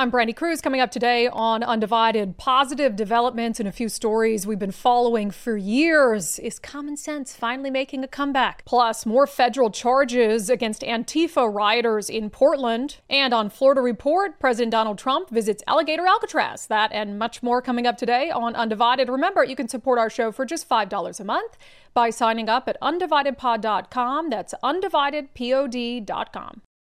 I'm Brandy Cruz. Coming up today on Undivided, positive developments in a few stories we've been following for years. Is common sense finally making a comeback? Plus, more federal charges against Antifa rioters in Portland. And on Florida Report, President Donald Trump visits Alligator Alcatraz. That and much more coming up today on Undivided. Remember, you can support our show for just $5 a month by signing up at undividedpod.com. That's undividedpod.com.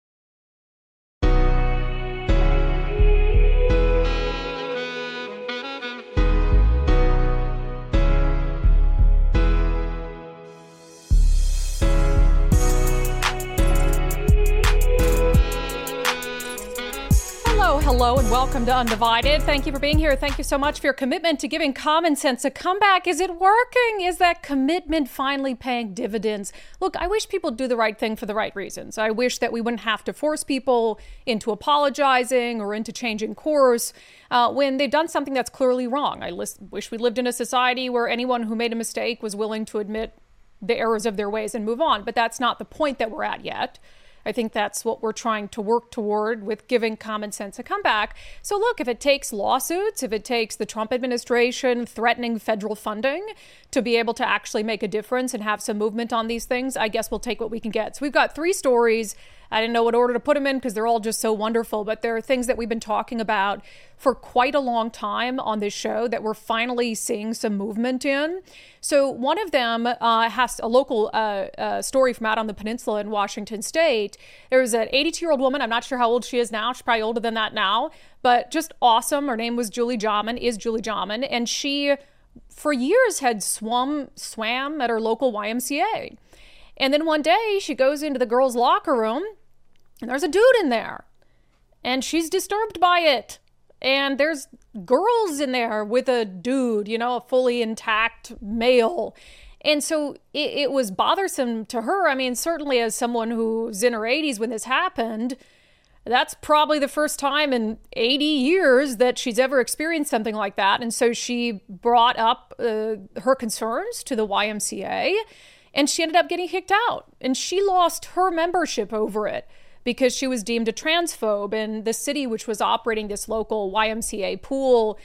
Hello and welcome to Undivided. Thank you for being here. Thank you so much for your commitment to giving common sense a comeback. Is it working? Is that commitment finally paying dividends? Look, I wish people do the right thing for the right reasons. I wish that we wouldn't have to force people into apologizing or into changing course when they've done something that's clearly wrong. I wish we lived in a society where anyone who made a mistake was willing to admit the errors of their ways and move on. But that's not the point that we're at yet. I think that's what we're trying to work toward with giving common sense a comeback. So look, if it takes lawsuits, if it takes the Trump administration threatening federal funding to be able to actually make a difference and have some movement on these things, I guess we'll take what we can get. So we've got three stories. I didn't know what order to put them in because they're all just so wonderful, but there are things that we've been talking about for quite a long time on this show that we're finally seeing some movement in. So one of them has a local story from out on the peninsula in Washington State. There's an 82-year-old woman. I'm not sure how old she is now. She's probably older than that now, but just awesome. Her name was Julie Jahman, and she, for years, had swam at her local YMCA. And then one day she goes into the girls' locker room and there's a dude in there and she's disturbed by it. And there's girls in there with a dude, a fully intact male. And so it was bothersome to her. I mean, certainly as someone who's in her 80s when this happened, that's probably the first time in 80 years that she's ever experienced something like that. And so she brought up her concerns to the YMCA. And she ended up getting kicked out. And she lost her membership over it because she was deemed a transphobe. And the city, which was operating this local YMCA pool,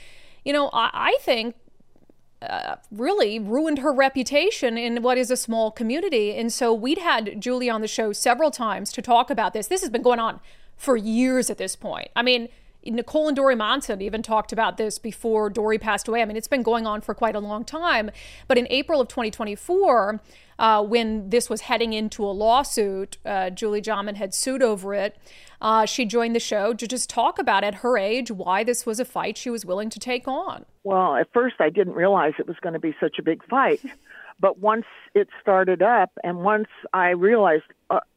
I think really ruined her reputation in what is a small community. And so we'd had Julie on the show several times to talk about this. This has been going on for years at this point. I mean, Nicole and Dory Monson even talked about this before Dory passed away. I mean, it's been going on for quite a long time. But in April of 2024, when this was heading into a lawsuit, Julie Jahman had sued over it. She joined the show to just talk about, at her age, why this was a fight she was willing to take on. Well, at first I didn't realize it was going to be such a big fight. But once it started up and once I realized,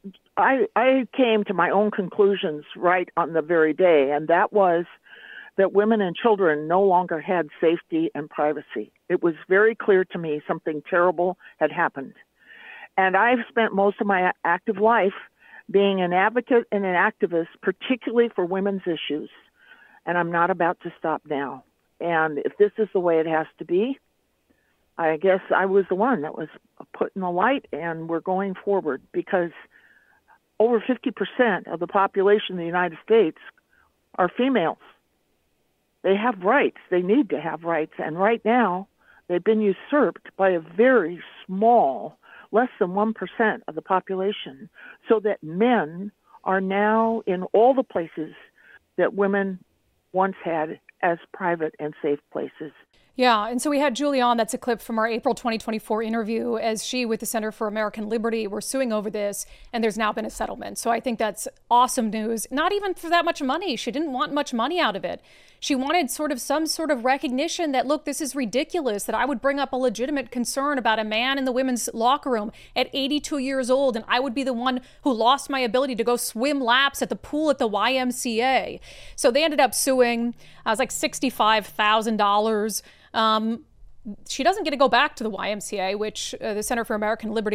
I came to my own conclusions right on the very day, and that was that women and children no longer had safety and privacy. It was very clear to me something terrible had happened. And I've spent most of my active life being an advocate and an activist, particularly for women's issues. And I'm not about to stop now. And if this is the way it has to be, I guess I was the one that was put in the light, and we're going forward because over 50% of the population of the United States are females. They have rights. They need to have rights. And right now, they've been usurped by a very small, less than 1% of the population, so that men are now in all the places that women once had as private and safe places. Yeah, and so we had Julie on. That's a clip from our April 2024 interview as she, with the Center for American Liberty, were suing over this, and there's now been a settlement. So I think that's awesome news. Not even for that much money. She didn't want much money out of it. She wanted some sort of recognition that, look, this is ridiculous, that I would bring up a legitimate concern about a man in the women's locker room at 82 years old, and I would be the one who lost my ability to go swim laps at the pool at the YMCA. So they ended up suing. It was like $65,000. She doesn't get to go back to the YMCA, which the Center for American Liberty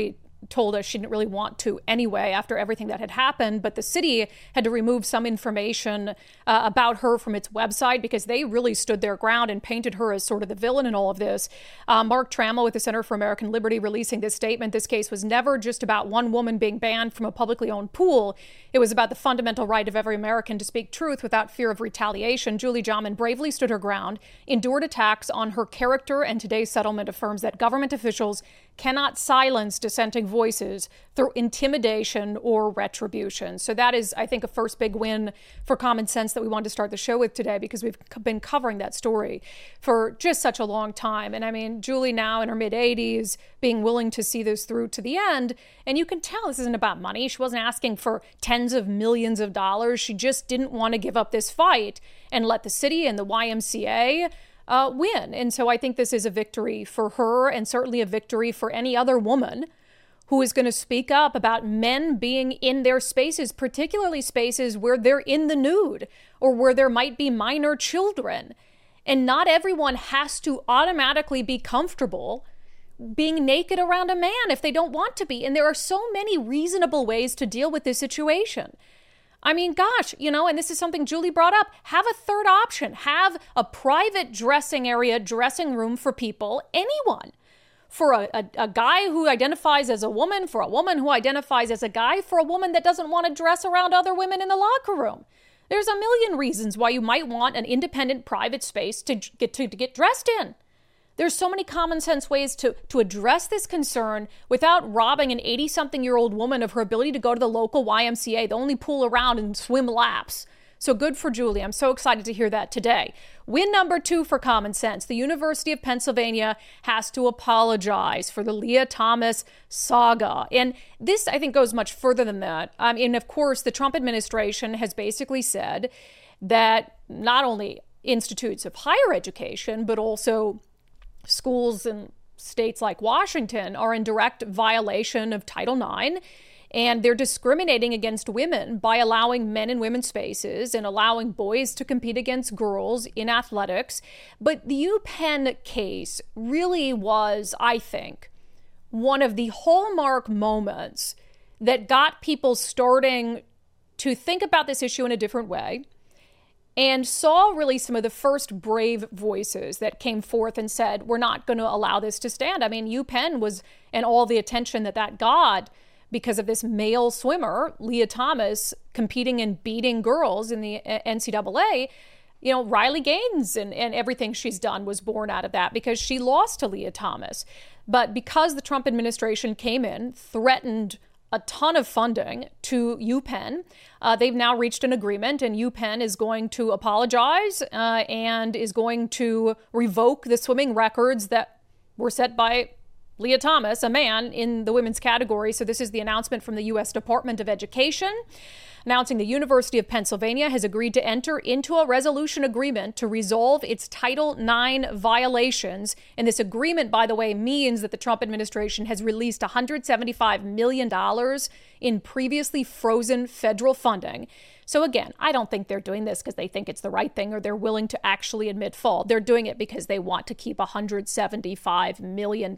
told us she didn't really want to anyway after everything that had happened. But the city had to remove some information about her from its website because they really stood their ground and painted her as sort of the villain in all of this. Mark Trammell with the Center for American Liberty releasing this statement. This case was never just about one woman being banned from a publicly owned pool. It was about the fundamental right of every American to speak truth without fear of retaliation. Julie Jauman bravely stood her ground, endured attacks on her character, and today's settlement affirms that government officials cannot silence dissenting voices through intimidation or retribution. So that is, I think, a first big win for common sense that we wanted to start the show with today, because we've been covering that story for just such a long time. And I mean, Julie now in her mid-80s being willing to see this through to the end. And you can tell this isn't about money. She wasn't asking for tens of millions of dollars. She just didn't want to give up this fight and let the city and the YMCA win. And so I think this is a victory for her, and certainly a victory for any other woman who is going to speak up about men being in their spaces, particularly spaces where they're in the nude or where there might be minor children. And not everyone has to automatically be comfortable being naked around a man if they don't want to be. And there are so many reasonable ways to deal with this situation. I mean, gosh, and this is something Julie brought up. Have a third option. Have a private dressing area, dressing room for people, anyone. For a guy who identifies as a woman, for a woman who identifies as a guy, for a woman that doesn't want to dress around other women in the locker room. There's a million reasons why you might want an independent private space to get dressed in. There's so many common sense ways to address this concern without robbing an 80-something-year-old woman of her ability to go to the local YMCA, the only pool around, and swim laps. So good for Julie. I'm so excited to hear that today. Win number 2 for common sense. The University of Pennsylvania has to apologize for the Lia Thomas saga. And this, I think, goes much further than that. And of course, the Trump administration has basically said that not only institutes of higher education, but also schools in states like Washington are in direct violation of Title IX, and they're discriminating against women by allowing men in women's spaces and allowing boys to compete against girls in athletics. But the UPenn case really was, I think, one of the hallmark moments that got people starting to think about this issue in a different way, and saw really some of the first brave voices that came forth and said, we're not going to allow this to stand. I mean, UPenn was, and all the attention that got because of this male swimmer, Lia Thomas, competing and beating girls in the NCAA. Riley Gaines and everything she's done was born out of that because she lost to Lia Thomas. But because the Trump administration came in, threatened a ton of funding to UPenn. They've now reached an agreement, and UPenn is going to apologize and is going to revoke the swimming records that were set by Lia Thomas, a man, in the women's category. So this is the announcement from the U.S. Department of Education, announcing the University of Pennsylvania has agreed to enter into a resolution agreement to resolve its Title IX violations. And this agreement, by the way, means that the Trump administration has released $175 million in previously frozen federal funding. So again, I don't think they're doing this because they think it's the right thing or they're willing to actually admit fault. They're doing it because they want to keep $175 million.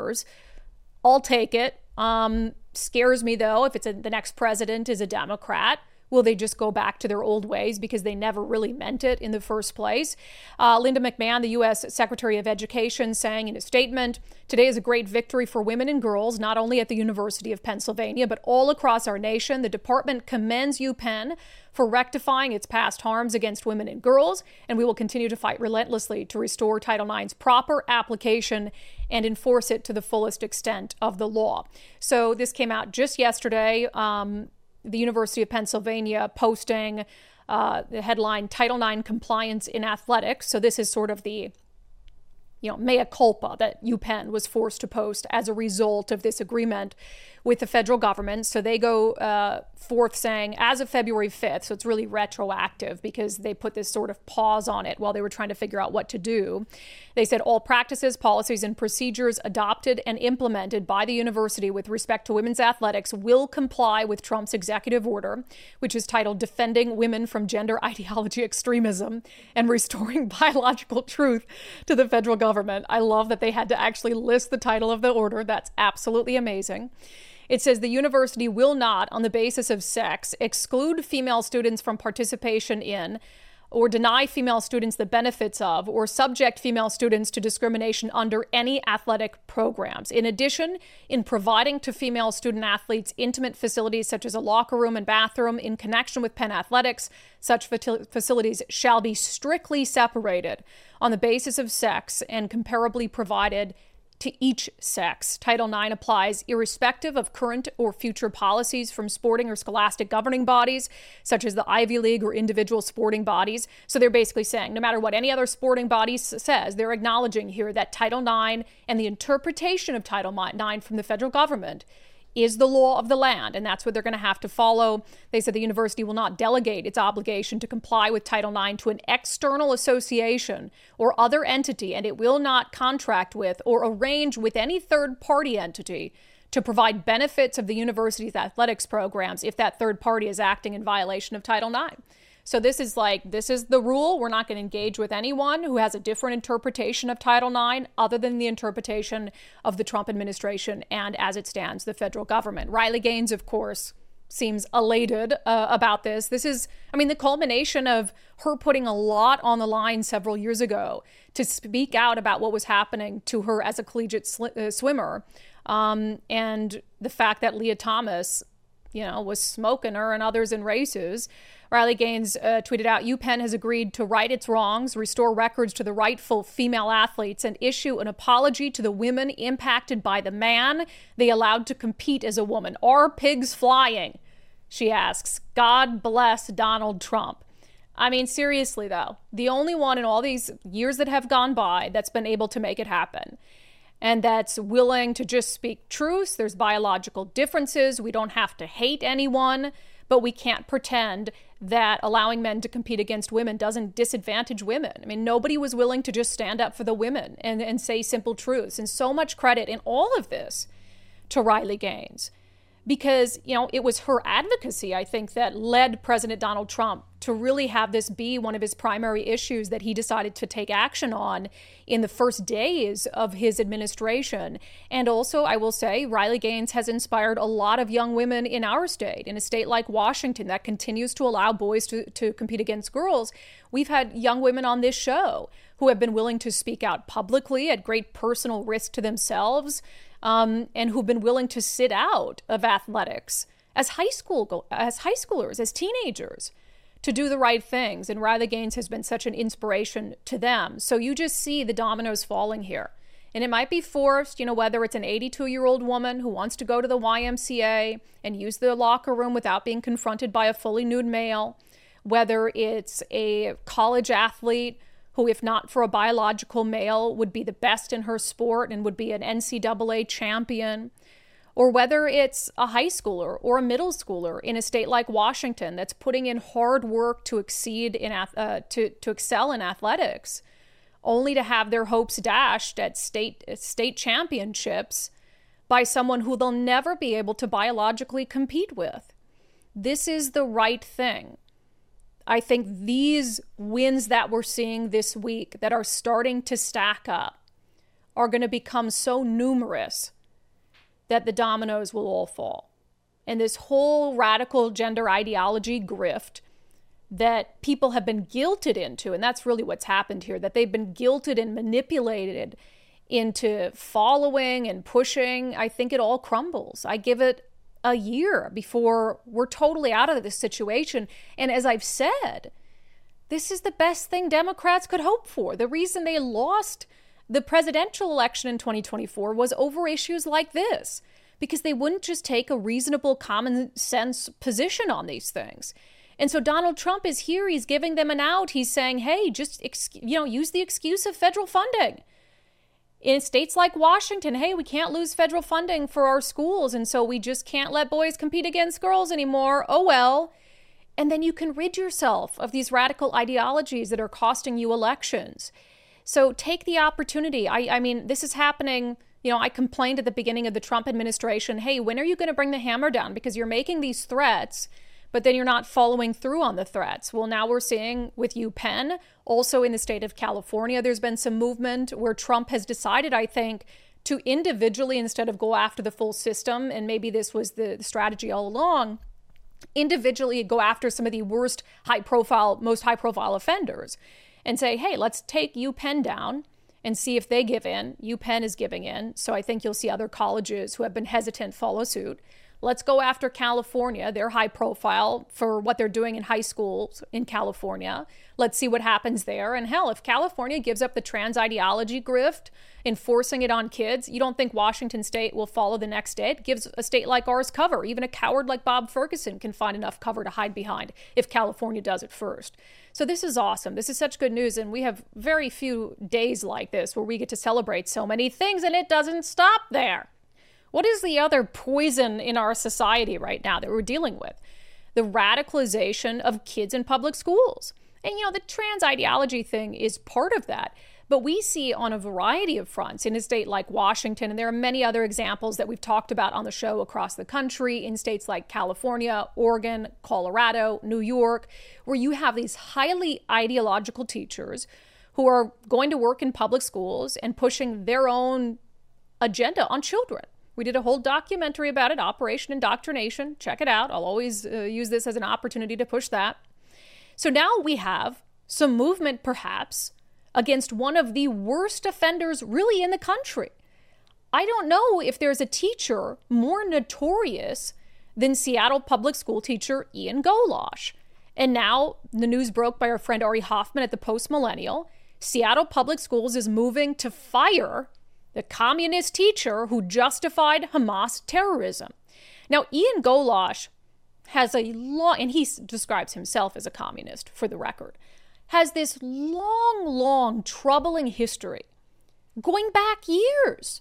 I'll take it. Scares me, though, if the next president is a Democrat. Will they just go back to their old ways because they never really meant it in the first place? Linda McMahon, the U.S. Secretary of Education, saying in a statement, today is a great victory for women and girls, not only at the University of Pennsylvania, but all across our nation. The department commends UPenn for rectifying its past harms against women and girls, and we will continue to fight relentlessly to restore Title IX's proper application and enforce it to the fullest extent of the law. So this came out just yesterday. The University of Pennsylvania posting the headline, Title IX compliance in athletics. So this is sort of the, mea culpa that UPenn was forced to post as a result of this agreement with the federal government. So they go forth saying, as of February 5th, so it's really retroactive because they put this sort of pause on it while they were trying to figure out what to do. They said all practices, policies, and procedures adopted and implemented by the university with respect to women's athletics will comply with Trump's executive order, which is titled Defending Women from Gender Ideology Extremism and Restoring Biological Truth to the Federal Government. I love that they had to actually list the title of the order. That's absolutely amazing. It says the university will not, on the basis of sex, exclude female students from participation in, or deny female students the benefits of, or subject female students to discrimination under any athletic programs. In addition, in providing to female student athletes intimate facilities such as a locker room and bathroom in connection with Penn Athletics, such facilities shall be strictly separated on the basis of sex and comparably provided to each sex. Title IX applies irrespective of current or future policies from sporting or scholastic governing bodies, such as the Ivy League or individual sporting bodies. So they're basically saying no matter what any other sporting body says, they're acknowledging here that Title IX and the interpretation of Title IX from the federal government is the law of the land, and that's what they're going to have to follow. They said the university will not delegate its obligation to comply with Title IX to an external association or other entity, and it will not contract with or arrange with any third-party entity to provide benefits of the university's athletics programs if that third party is acting in violation of Title IX. So this is the rule. We're not going to engage with anyone who has a different interpretation of Title IX other than the interpretation of the Trump administration and, as it stands, the federal government. Riley Gaines, of course, seems elated about this. This is, the culmination of her putting a lot on the line several years ago to speak out about what was happening to her as a collegiate swimmer, and the fact that Leah Thomas, was smoking her and others in races. Riley Gaines tweeted out, UPenn has agreed to right its wrongs, restore records to the rightful female athletes, and issue an apology to the women impacted by the man they allowed to compete as a woman. Are pigs flying? She asks. God bless Donald Trump. Seriously, though, the only one in all these years that have gone by that's been able to make it happen, and that's willing to just speak truth. There's biological differences. We don't have to hate anyone, but we can't pretend that allowing men to compete against women doesn't disadvantage women. Nobody was willing to just stand up for the women and say simple truths. And so much credit in all of this to Riley Gaines, because, it was her advocacy, I think, that led President Donald Trump to really have this be one of his primary issues that he decided to take action on in the first days of his administration. And also, I will say, Riley Gaines has inspired a lot of young women in our state, in a state like Washington that continues to allow boys to compete against girls. We've had young women on this show who have been willing to speak out publicly at great personal risk to themselves, and who've been willing to sit out of athletics as high schoolers, as teenagers, to do the right things. And Riley Gaines has been such an inspiration to them. So you just see the dominoes falling here. And it might be forced, whether it's an 82-year-old woman who wants to go to the YMCA and use the locker room without being confronted by a fully nude male, whether it's a college athlete who, if not for a biological male, would be the best in her sport and would be an NCAA champion, or whether it's a high schooler or a middle schooler in a state like Washington that's putting in hard work to excel in athletics, only to have their hopes dashed at state championships by someone who they'll never be able to biologically compete with. This is the right thing. I think these wins that we're seeing this week that are starting to stack up are going to become so numerous that the dominoes will all fall. And this whole radical gender ideology grift that people have been guilted into, and that's really what's happened here, that they've been guilted and manipulated into following and pushing, I think it all crumbles. I give it a year before we're totally out of this situation. And as I've said, this is the best thing Democrats could hope for. The reason they lost the presidential election in 2024 was over issues like this, because they wouldn't just take a reasonable common sense position on these things. And so Donald Trump is here. He's giving them an out. He's saying, hey, just, use the excuse of federal funding. In states like Washington, hey, we can't lose federal funding for our schools, and so we just can't let boys compete against girls anymore. Oh, well. And then you can rid yourself of these radical ideologies that are costing you elections. So take the opportunity. I mean, this is happening. I complained at the beginning of the Trump administration, hey, when are you going to bring the hammer down? Because you're making these threats, but then you're not following through on the threats. Well, now we're seeing with UPenn, also in the state of California, there's been some movement where Trump has decided, I think, to individually, instead of go after the full system, and maybe this was the strategy all along, individually go after some of the worst most high profile offenders and say, hey, let's take UPenn down and see if they give in. UPenn is giving in. So I think you'll see other colleges who have been hesitant follow suit. Let's go after California. They're high profile for what they're doing in high schools in California. Let's see what happens there. And hell, if California gives up the trans ideology grift, enforcing it on kids, you don't think Washington State will follow the next day? It gives a state like ours cover. Even a coward like Bob Ferguson can find enough cover to hide behind if California does it first. So this is awesome. This is such good news. And we have very few days like this where we get to celebrate so many things, and it doesn't stop there. What is the other poison in our society right now that we're dealing with? The radicalization of kids in public schools. And, the trans ideology thing is part of that. But we see on a variety of fronts in a state like Washington, and there are many other examples that we've talked about on the show across the country, in states like California, Oregon, Colorado, New York, where you have these highly ideological teachers who are going to work in public schools and pushing their own agenda on children. We did a whole documentary about it, Operation Indoctrination. Check it out. I'll always use this as an opportunity to push that. So now we have some movement, perhaps, against one of the worst offenders really in the country. I don't know if there's a teacher more notorious than Seattle public school teacher Ian Gollash. And now the news broke by our friend Ari Hoffman at the Post Millennial. Seattle Public Schools is moving to fire the communist teacher who justified Hamas terrorism. Now, Ian Gollash has a long, and he describes himself as a communist, for the record, has this long, troubling history going back years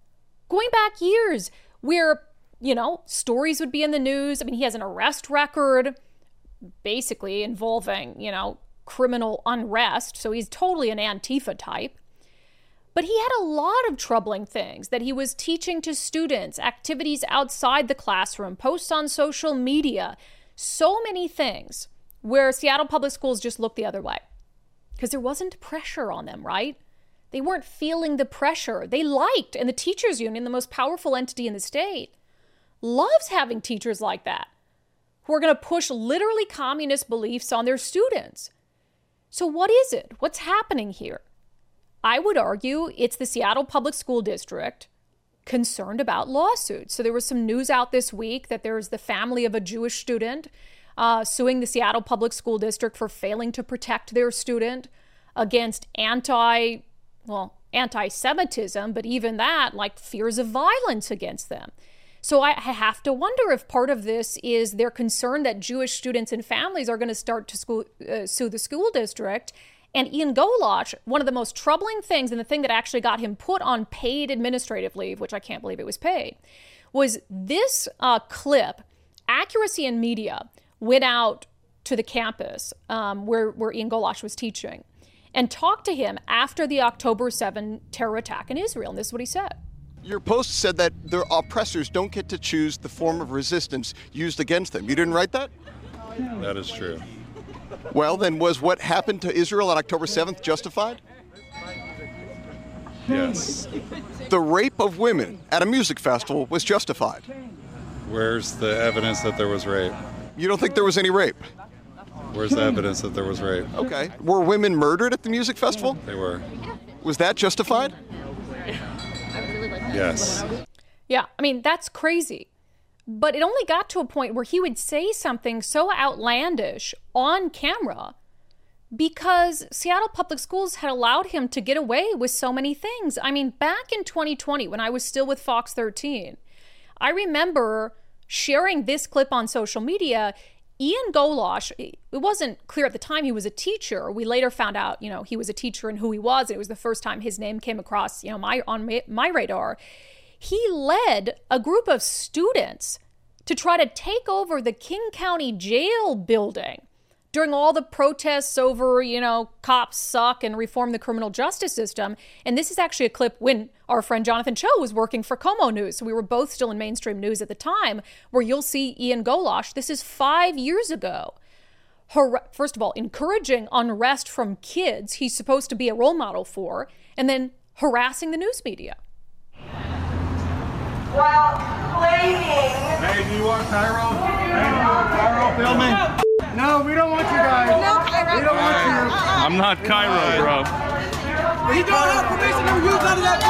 where, stories would be in the news. I mean, he has an arrest record basically involving, criminal unrest. So he's totally an Antifa type. But he had a lot of troubling things that he was teaching to students, activities outside the classroom, posts on social media, so many things where Seattle Public Schools just looked the other way because there wasn't pressure on them, right? They weren't feeling the pressure. They liked, and the teachers union, the most powerful entity in the state, loves having teachers like that who are going to push literally communist beliefs on their students. So what is it? What's happening here? I would argue it's the Seattle Public School District concerned about lawsuits. So there was some news out this week that there's the family of a Jewish student suing the Seattle Public School District for failing to protect their student against anti-Semitism, but even that, like fears of violence against them. So I have to wonder if part of this is their concern that Jewish students and families are going to start to sue the school district. And Ian Gollash, one of the most troubling things, and the thing that actually got him put on paid administrative leave, which I can't believe it was paid, was this clip. Accuracy in Media went out to the campus where Ian Gollash was teaching and talked to him after the October 7 terror attack in Israel. And this is what he said. Your post said that their oppressors don't get to choose the form of resistance used against them. You didn't write that? That is true. Well, then was what happened to Israel on October 7th justified? Yes. The rape of women at a music festival was justified. Where's the evidence that there was rape? You don't think there was any rape? Where's the evidence that there was rape? Okay. Were women murdered at the music festival? They were. Was that justified? Yes. Yeah, I mean, that's crazy. But it only got to a point where he would say something so outlandish on camera because Seattle Public Schools had allowed him to get away with so many things. I mean, back in 2020, when I was still with Fox 13, I remember sharing this clip on social media. Ian Gollash, it wasn't clear at the time he was a teacher. We later found out, he was a teacher and who he was. And it was the first time his name came across, on my radar. He led a group of students to try to take over the King County Jail building during all the protests over, cops suck and reform the criminal justice system. And this is actually a clip when our friend Jonathan Cho was working for Como News. So we were both still in mainstream news at the time, where you'll see Ian Gollash. This is 5 years ago. First of all, encouraging unrest from kids he's supposed to be a role model for, and then harassing the news media. while claiming... Hey, do you want Cairo? Hey, do you want Cairo filming? No, we don't want you guys. No, Cairo. We don't want you. I'm not Cairo, bro. We don't have permission to use none of that.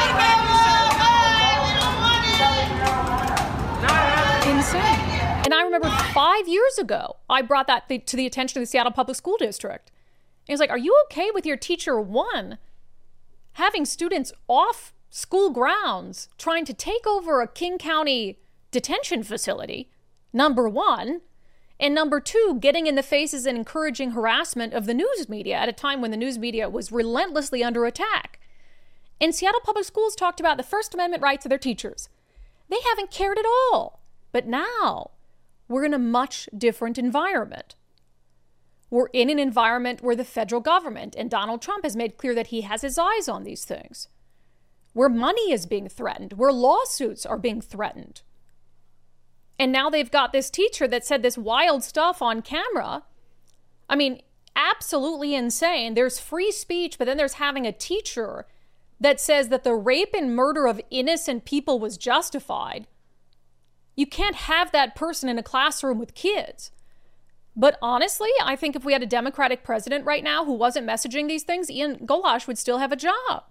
Insane. And I remember 5 years ago, I brought that to the attention of the Seattle Public School District. And it's like, are you okay with your teacher, one, having students off school grounds trying to take over a King County detention facility, number one, and number two, getting in the faces and encouraging harassment of the news media at a time when the news media was relentlessly under attack. And Seattle Public Schools talked about the First Amendment rights of their teachers. They haven't cared at all. But now we're in a much different environment. We're in an environment where the federal government and Donald Trump has made clear that he has his eyes on these things, where money is being threatened, where lawsuits are being threatened. And now they've got this teacher that said this wild stuff on camera. I mean, absolutely insane. There's free speech, but then there's having a teacher that says that the rape and murder of innocent people was justified. You can't have that person in a classroom with kids. But honestly, I think if we had a Democratic president right now who wasn't messaging these things, Ian Gollash would still have a job.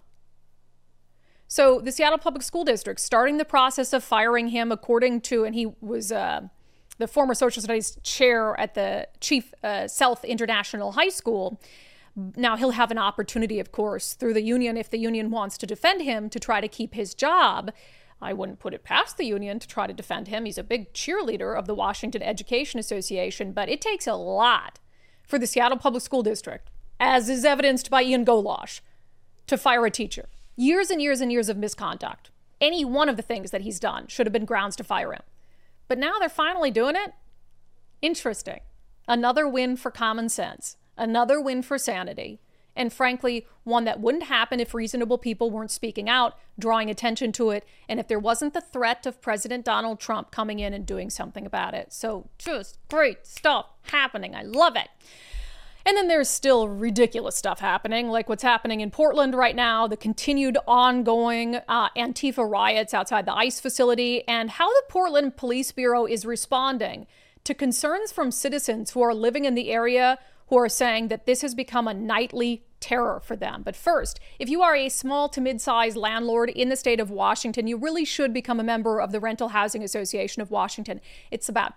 So the Seattle Public School District starting the process of firing him according to, and he was the former social studies chair at the Chief South International High School. Now he'll have an opportunity, of course, through the union, if the union wants to defend him, to try to keep his job. I wouldn't put it past the union to try to defend him. He's a big cheerleader of the Washington Education Association, but it takes a lot for the Seattle Public School District, as is evidenced by Ian Gollash, to fire a teacher. Years and years and years of misconduct. Any one of the things that he's done should have been grounds to fire him. But now they're finally doing it. Interesting. Another win for common sense. Another win for sanity. And frankly, one that wouldn't happen if reasonable people weren't speaking out, drawing attention to it, and if there wasn't the threat of President Donald Trump coming in and doing something about it. So just great stuff happening. I love it. And then there's still ridiculous stuff happening, like what's happening in Portland right now, the continued ongoing Antifa riots outside the ICE facility, and how the Portland Police Bureau is responding to concerns from citizens who are living in the area who are saying that this has become a nightly terror for them. But first, if you are a small to mid-sized landlord in the state of Washington, you really should become a member of the Rental Housing Association of Washington. It's about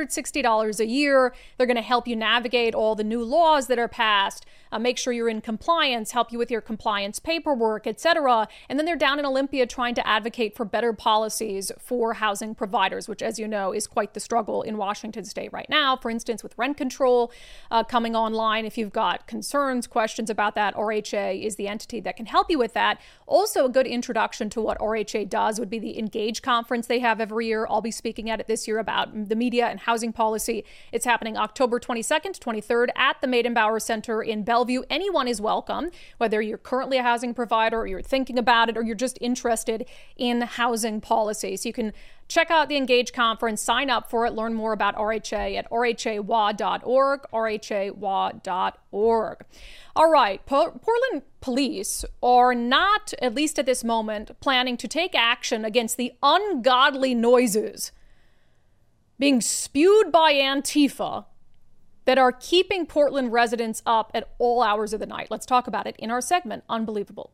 $260 a year. They're going to help you navigate all the new laws that are passed, make sure you're in compliance, help you with your compliance paperwork, etc. And then they're down in Olympia trying to advocate for better policies for housing providers, which, as you know, is quite the struggle in Washington state right now. For instance, with rent control coming online, if you've got concerns, questions about that, RHA is the entity that can help you with that. Also, a good introduction to what RHA does would be the Engage conference they have every year. I'll be speaking at it this year about the media and housing policy. It's happening October 22nd to 23rd at the Meydenbauer Center in Bellevue. Anyone is welcome, whether you're currently a housing provider or you're thinking about it or you're just interested in housing policy. So you can check out the Engage conference, sign up for it, learn more about RHA at rhawa.org, rhawa.org. All right, Portland police are not, at least at this moment, planning to take action against the ungodly noises being spewed by Antifa that are keeping Portland residents up at all hours of the night. Let's talk about it in our segment, Unbelievable.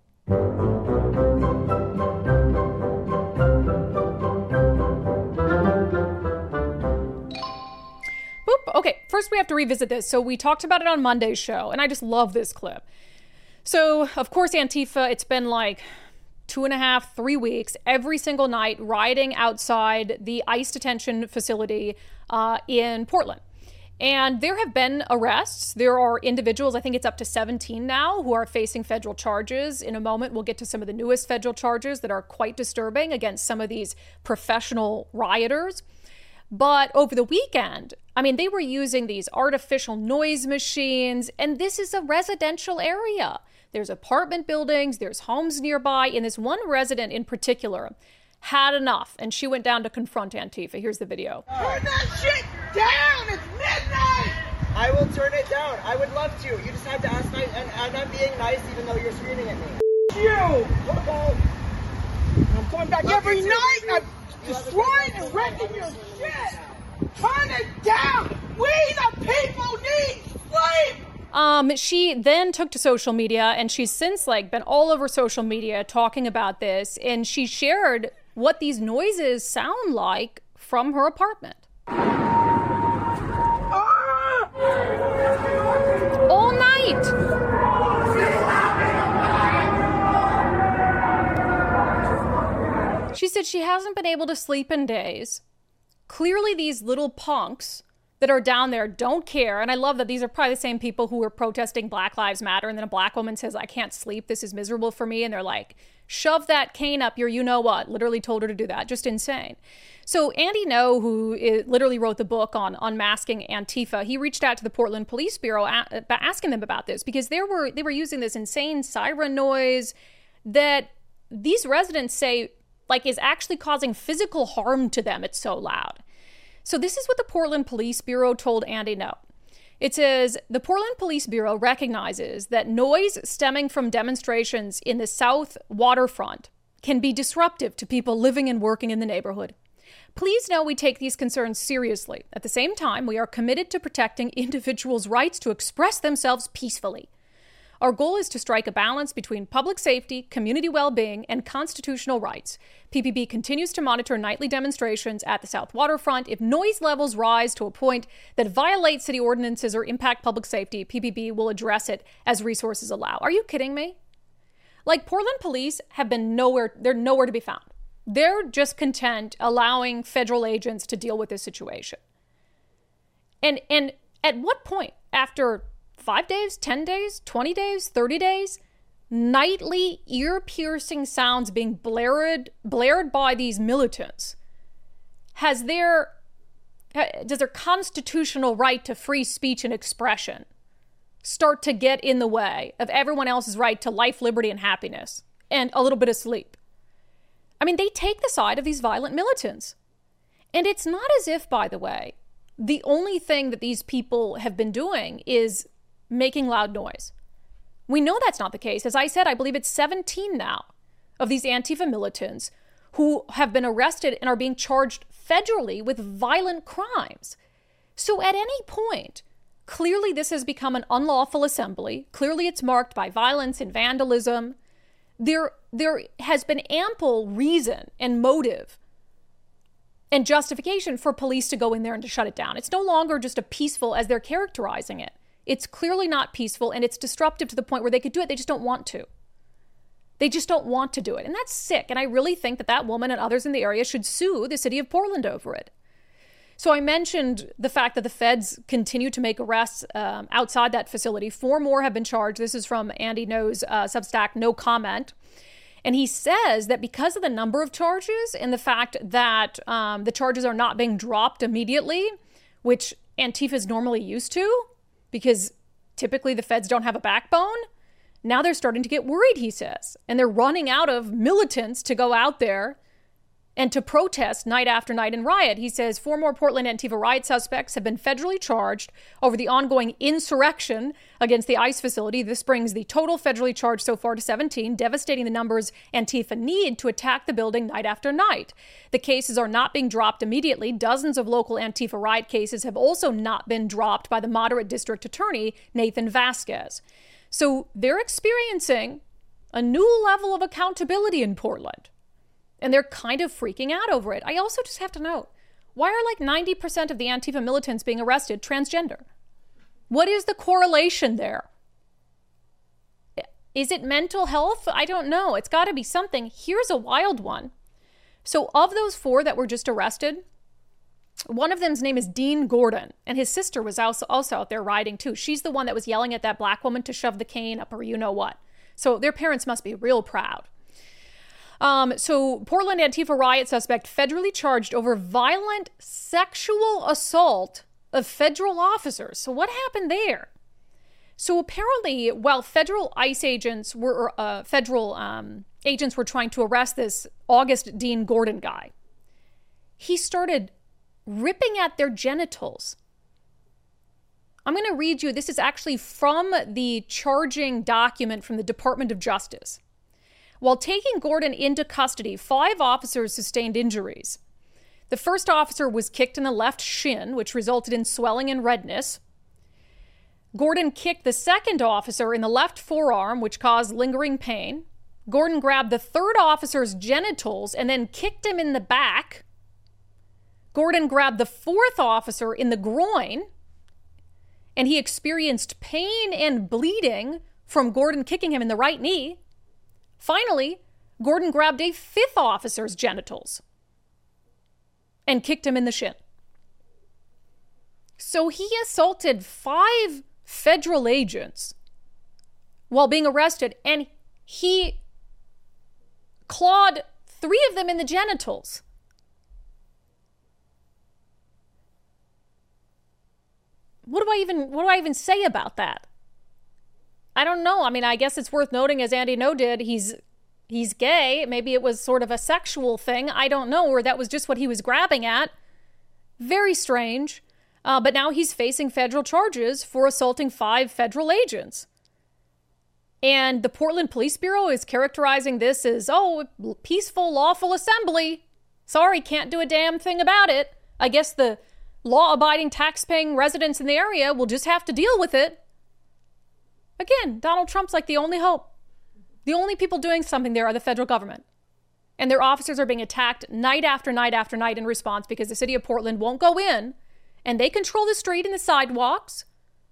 Okay, first we have to revisit this. So we talked about it on Monday's show, and I just love this clip. So, of course, Antifa, it's been like 2.5, 3 weeks, every single night, rioting outside the ICE detention facility in Portland. And there have been arrests. There are individuals, I think it's up to 17 now, who are facing federal charges. In a moment, we'll get to some of the newest federal charges that are quite disturbing against some of these professional rioters. But over the weekend, I mean, they were using these artificial noise machines, and this is a residential area. There's apartment buildings, there's homes nearby, and this one resident in particular had enough, and she went down to confront Antifa. Here's the video. Turn that shit down! It's midnight! I will turn it down. I would love to. You just have to ask, and I'm being nice even though you're screaming at me. You! Okay. I'm coming back every night. I'm destroying and wrecking your shit. Turn it down. We the people need sleep. She then took to social media, and she's since been all over social media talking about this, and she shared what these noises sound like from her apartment. All night. She said she hasn't been able to sleep in days. Clearly, these little punks that are down there don't care. And I love that these are probably the same people who were protesting Black Lives Matter. And then a black woman says, I can't sleep. This is miserable for me. And they're like, shove that cane up your you-know-what. Literally told her to do that. Just insane. So Andy Ngo, who literally wrote the book on unmasking Antifa, he reached out to the Portland Police Bureau asking them about this because they were using this insane siren noise that these residents say is actually causing physical harm to them. It's so loud. So this is what the Portland Police Bureau told Andy Ngo. It says, the Portland Police Bureau recognizes that noise stemming from demonstrations in the South waterfront can be disruptive to people living and working in the neighborhood. Please know we take these concerns seriously. At the same time, we are committed to protecting individuals' rights to express themselves peacefully. Our goal is to strike a balance between public safety, community well-being, and constitutional rights. PPB continues to monitor nightly demonstrations at the South Waterfront. If noise levels rise to a point that violate city ordinances or impact public safety, PPB will address it as resources allow. Are you kidding me? Portland police have been nowhere to be found. They're just content allowing federal agents to deal with this situation. And at what point, after 5 days, 10 days, 20 days, 30 days, nightly ear-piercing sounds being blared by these militants, does their constitutional right to free speech and expression start to get in the way of everyone else's right to life, liberty, and happiness, and a little bit of sleep? I mean, they take the side of these violent militants. And it's not as if, by the way, the only thing that these people have been doing is making loud noise. We know that's not the case. As I said, I believe it's 17 now of these Antifa militants who have been arrested and are being charged federally with violent crimes. So at any point, clearly this has become an unlawful assembly. Clearly it's marked by violence and vandalism. There has been ample reason and motive and justification for police to go in there and to shut it down. It's no longer just a peaceful as they're characterizing it. It's clearly not peaceful, and it's disruptive to the point where they could do it. They just don't want to. They just don't want to do it. And that's sick. And I really think that woman and others in the area should sue the city of Portland over it. So I mentioned the fact that the feds continue to make arrests outside that facility. 4 more have been charged. This is from Andy Ngo's Substack, No Comment. And he says that because of the number of charges and the fact that the charges are not being dropped immediately, which Antifa is normally used to, because typically the feds don't have a backbone, now they're starting to get worried, he says. And they're running out of militants to go out there and to protest night after night and riot. He says 4 more Portland Antifa riot suspects have been federally charged over the ongoing insurrection against the ICE facility. This brings the total federally charged so far to 17, devastating the numbers Antifa need to attack the building night after night. The cases are not being dropped immediately. Dozens of local Antifa riot cases have also not been dropped by the moderate district attorney, Nathan Vasquez. So they're experiencing a new level of accountability in Portland. And they're kind of freaking out over it. I also just have to note, why are 90% of the Antifa militants being arrested transgender? What is the correlation there? Is it mental health? I don't know. It's got to be something. Here's a wild one. So of those 4 that were just arrested, one of them's name is Dean Gordon, and his sister was also out there riding too. She's the one that was yelling at that black woman to shove the cane up her you-know-what. So their parents must be real proud. So Portland Antifa riot suspect federally charged over violent sexual assault of federal officers. So what happened there? So apparently, while federal ICE agents were agents were trying to arrest this August Dean Gordon guy, he started ripping at their genitals. I'm going to read you. This is actually from the charging document from the Department of Justice. While taking Gordon into custody, 5 officers sustained injuries. The first officer was kicked in the left shin, which resulted in swelling and redness. Gordon kicked the second officer in the left forearm, which caused lingering pain. Gordon grabbed the third officer's genitals and then kicked him in the back. Gordon grabbed the fourth officer in the groin, and he experienced pain and bleeding from Gordon kicking him in the right knee. Finally, Gordon grabbed a fifth officer's genitals and kicked him in the shin. So he assaulted 5 federal agents while being arrested, and he clawed 3 of them in the genitals. What do I even say about that? I don't know. I mean, I guess it's worth noting, as Andy Ngo did, he's gay. Maybe it was sort of a sexual thing. I don't know, or that was just what he was grabbing at. Very strange. But now he's facing federal charges for assaulting 5 federal agents. And the Portland Police Bureau is characterizing this as, peaceful, lawful assembly. Sorry, can't do a damn thing about it. I guess the law-abiding, tax-paying residents in the area will just have to deal with it. Again, Donald Trump's like the only hope. The only people doing something there are the federal government. And their officers are being attacked night after night after night in response because the city of Portland won't go in, and they control the street and the sidewalks.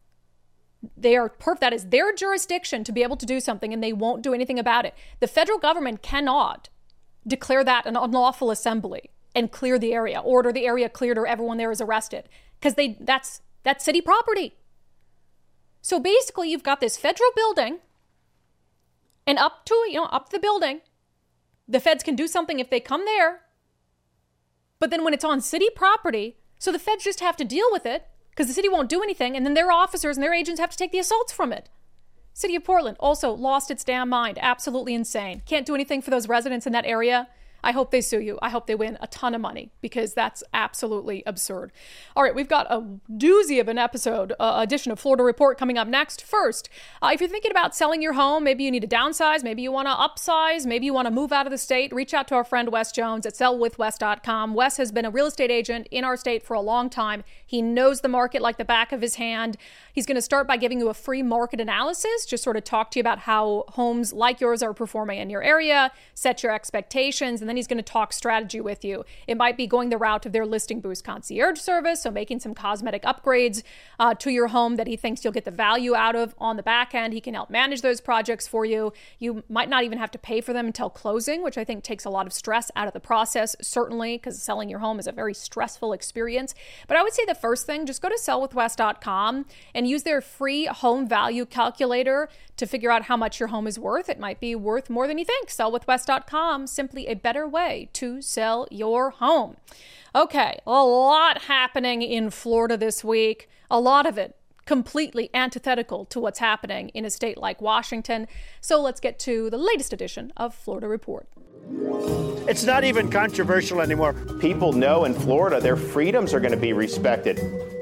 That is their jurisdiction to be able to do something, and they won't do anything about it. The federal government cannot declare that an unlawful assembly and clear the area, order the area cleared, or everyone there is arrested, because that's city property. So basically, you've got this federal building, and up the building, the feds can do something if they come there. But then when it's on city property, so the feds just have to deal with it because the city won't do anything, and then their officers and their agents have to take the assaults from it. City of Portland also lost its damn mind. Absolutely insane. Can't do anything for those residents in that area. I hope they sue you. I hope they win a ton of money because that's absolutely absurd. All right, we've got a doozy of an edition of Florida Report coming up next. First, if you're thinking about selling your home, maybe you need to downsize, maybe you want to upsize, maybe you want to move out of the state, reach out to our friend Wes Jones at sellwithwes.com. Wes has been a real estate agent in our state for a long time. He knows the market like the back of his hand. He's going to start by giving you a free market analysis, just sort of talk to you about how homes like yours are performing in your area, set your expectations, and then he's going to talk strategy with you. It might be going the route of their Listing Boost concierge service, so making some cosmetic upgrades to your home that he thinks you'll get the value out of on the back end. He can help manage those projects for you. You might not even have to pay for them until closing, which I think takes a lot of stress out of the process, certainly, because selling your home is a very stressful experience. But I would say the first thing, just go to sellwithwes.com and use their free home value calculator to figure out how much your home is worth. It might be worth more than you think. Sellwithwes.com, simply a better way to sell your home. Okay, a lot happening in Florida this week. A lot of it completely antithetical to what's happening in a state like Washington. So let's get to the latest edition of Florida Report. It's not even controversial anymore. People know in Florida their freedoms are going to be respected.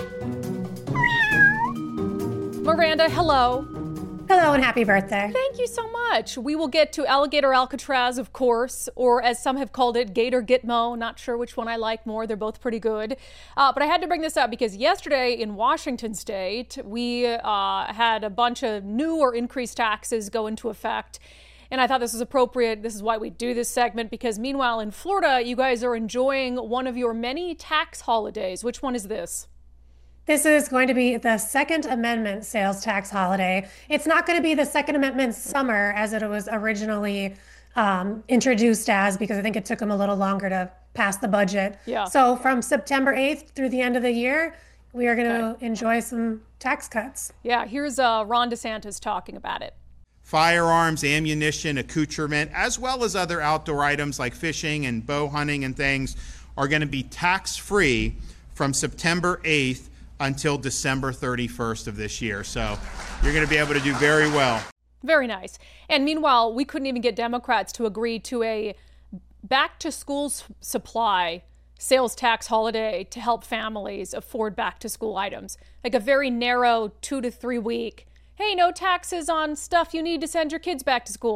Miranda, hello. Hello and happy birthday. Thank you so much. We will get to Alligator Alcatraz, of course, or as some have called it, Gator Gitmo. Not sure which one I like more. They're both pretty good. But I had to bring this up because yesterday in Washington state, we had a bunch of new or increased taxes go into effect. And I thought this was appropriate. This is why we do this segment, because meanwhile in Florida, you guys are enjoying one of your many tax holidays. Which one is this? This is going to be the Second Amendment sales tax holiday. It's not going to be the Second Amendment summer as it was originally introduced as, because I think it took them a little longer to pass the budget. Yeah. So from September 8th through the end of the year, we are going to enjoy some tax cuts. Yeah, here's Ron DeSantis talking about it. Firearms, ammunition, accoutrement, as well as other outdoor items like fishing and bow hunting and things are going to be tax-free from September 8th until December 31st of this year. So you're going to be able to do very well. Very nice. And meanwhile, we couldn't even get Democrats to agree to a back-to-school supply sales tax holiday to help families afford back-to-school items. Like a very narrow 2 to 3 week, hey, no taxes on stuff you need to send your kids back to school.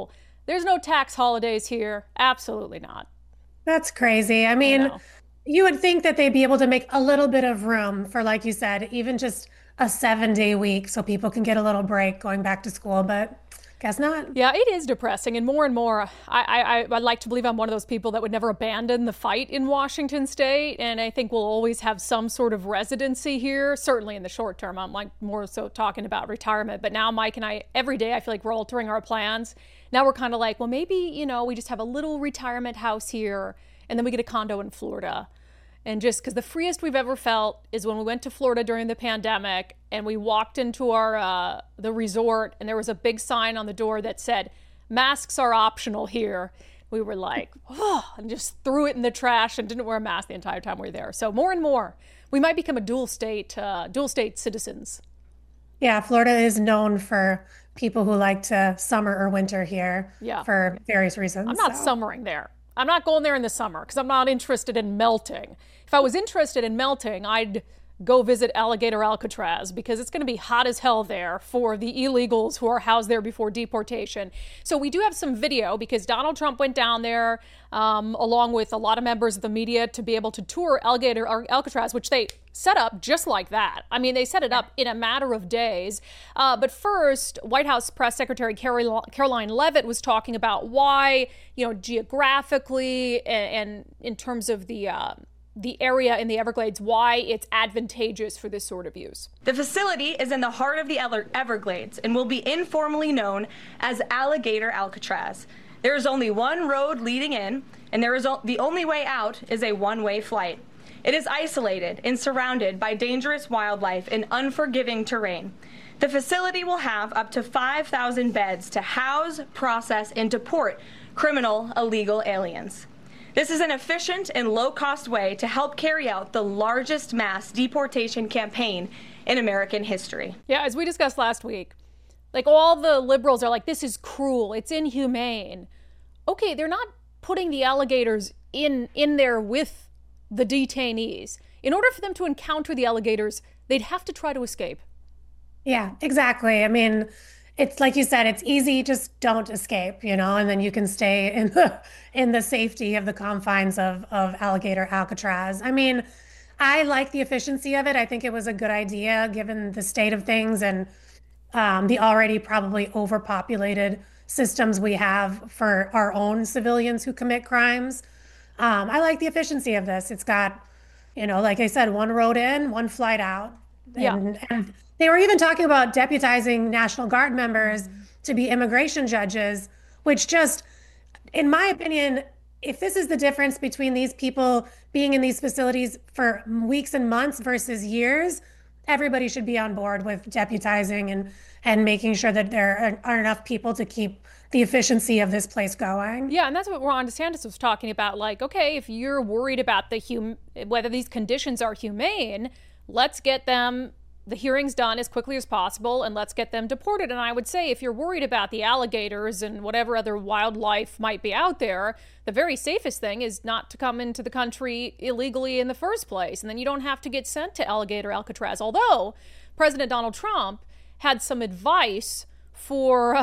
There's no tax holidays here. Absolutely not. That's crazy. I mean, you would think that they'd be able to make a little bit of room for, like you said, even just a 7-day week so people can get a little break going back to school, but guess not. Yeah, it is depressing. And more, I'd like to believe I'm one of those people that would never abandon the fight in Washington State. And I think we'll always have some sort of residency here, certainly in the short term. I'm like more so talking about retirement. But now Mike and I, every day, I feel like we're altering our plans. Now we're kind of like, well, maybe, you know, we just have a little retirement house here and then we get a condo in Florida. And just because the freest we've ever felt is when we went to Florida during the pandemic and we walked into our the resort and there was a big sign on the door that said, masks are optional here. We were like, oh, and just threw it in the trash and didn't wear a mask the entire time we were there. So more and more, we might become a dual state citizens. Yeah, Florida is known for people who like to summer or winter here for various reasons. I'm not summering there. I'm not going there in the summer because I'm not interested in melting. If I was interested in melting, I'd go visit Alligator Alcatraz because it's going to be hot as hell there for the illegals who are housed there before deportation. So we do have some video because Donald Trump went down there along with a lot of members of the media to be able to tour Alligator Alcatraz, which they set up just like that. I mean, they set it up in a matter of days. But first, White House Press Secretary Caroline Leavitt was talking about why, you know, geographically and in terms of the area in the Everglades, why it's advantageous for this sort of use. The facility is in the heart of the Everglades and will be informally known as Alligator Alcatraz. There is only one road leading in, and the only way out is a one-way flight. It is isolated and surrounded by dangerous wildlife and unforgiving terrain. The facility will have up to 5,000 beds to house, process, and deport criminal illegal aliens. This is an efficient and low-cost way to help carry out the largest mass deportation campaign in American history. Yeah, as we discussed last week, like all the liberals are like, this is cruel, it's inhumane. Okay, they're not putting the alligators in there with the detainees. In order for them to encounter the alligators, they'd have to try to escape. Yeah, exactly. I mean, it's like you said, it's easy, just don't escape, you know, and then you can stay in the safety of the confines of Alligator Alcatraz. I mean, I like the efficiency of it. I think it was a good idea given the state of things and the already probably overpopulated systems we have for our own civilians who commit crimes. I like the efficiency of this. It's got, you know, like I said, one road in, one flight out. And they were even talking about deputizing National Guard members to be immigration judges, which just, in my opinion, if this is the difference between these people being in these facilities for weeks and months versus years, everybody should be on board with deputizing and making sure that there are enough people to keep the efficiency of this place going. Yeah, and that's what Ron DeSantis was talking about. Like, okay, if you're worried about whether these conditions are humane, let's get them the hearings done as quickly as possible and let's get them deported. And I would say if you're worried about the alligators and whatever other wildlife might be out there, the very safest thing is not to come into the country illegally in the first place. And then you don't have to get sent to Alligator Alcatraz. Although President Donald Trump had some advice for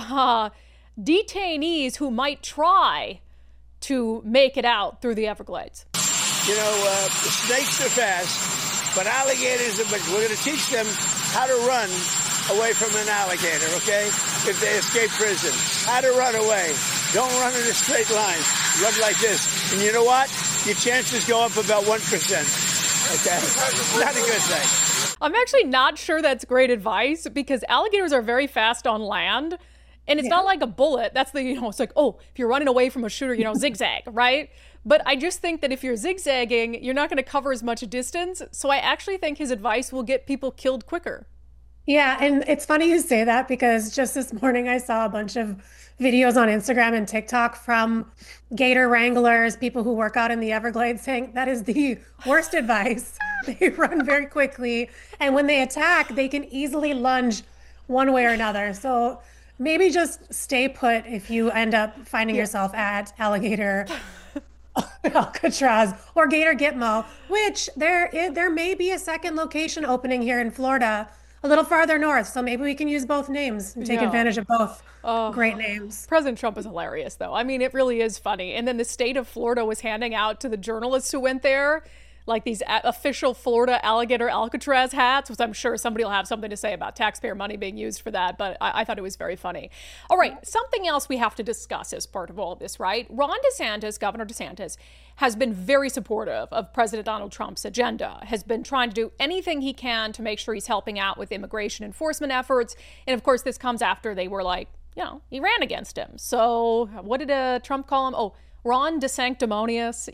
detainees who might try to make it out through the Everglades. You know, the snakes are fast, but alligators we're going to teach them how to run away from an alligator, okay? If they escape prison. How to run away. Don't run in a straight line. Run like this. And you know what? Your chances go up about 1%. Okay? Not a good thing. I'm actually not sure that's great advice because alligators are very fast on land. And it's not like a bullet. That's it's like, oh, if you're running away from a shooter, zigzag, right? But I just think that if you're zigzagging, you're not going to cover as much distance. So I actually think his advice will get people killed quicker. Yeah, and it's funny you say that because just this morning I saw a bunch of videos on Instagram and TikTok from gator wranglers, people who work out in the Everglades saying that is the worst advice. They run very quickly. And when they attack, they can easily lunge one way or another. So maybe just stay put if you end up finding yourself at Alligator Alcatraz or Gator Gitmo, which there may be a second location opening here in Florida, a little farther north. So maybe we can use both names and take advantage of both. Great names. President Trump is hilarious, though. I mean, it really is funny. And then the state of Florida was handing out to the journalists who went there, like these official Florida alligator Alcatraz hats, which I'm sure somebody will have something to say about taxpayer money being used for that. But I thought it was very funny. All right. Something else we have to discuss as part of all of this, right? Ron DeSantis, Governor DeSantis, has been very supportive of President Donald Trump's agenda, has been trying to do anything he can to make sure he's helping out with immigration enforcement efforts. And of course, this comes after they were like, he ran against him. So what did Trump call him? Oh, Ron DeSanctimonious,